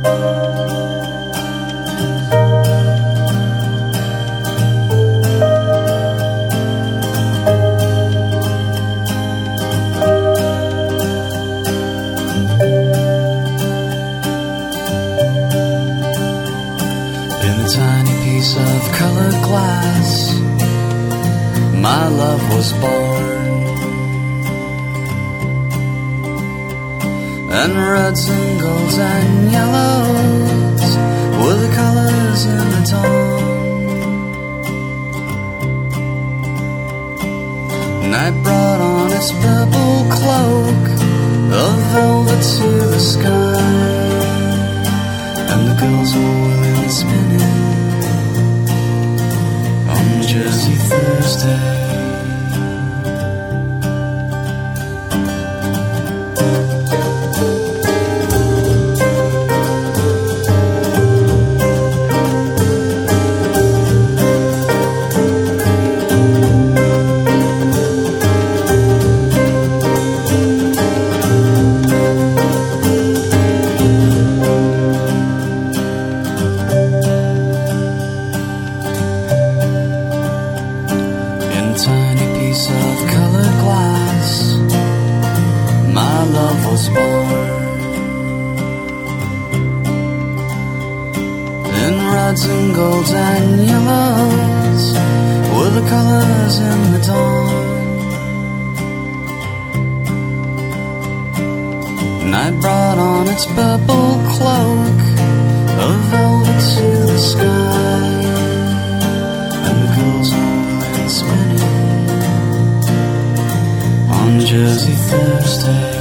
Tiny piece of colored glass, my love was born. And reds and golds and yellows were the colors in the dawn. Night brought on its purple cloak of velvet to the sky, and the girls were wheeling spinning on Jersey Thursday. Tiny piece of colored glass, my love was born. In reds and golds and yellows were the colors in the dawn. Night brought on its purple cloak of velvet to the sky, and the girls were spinning on Jersey Thursday.